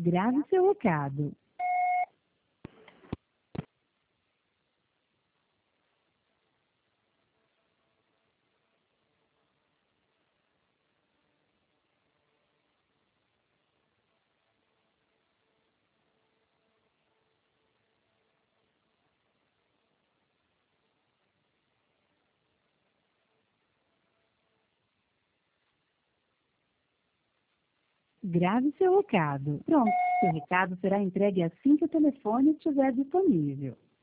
Grave seu recado. Grave seu recado. Pronto, seu recado será entregue assim que o telefone estiver disponível.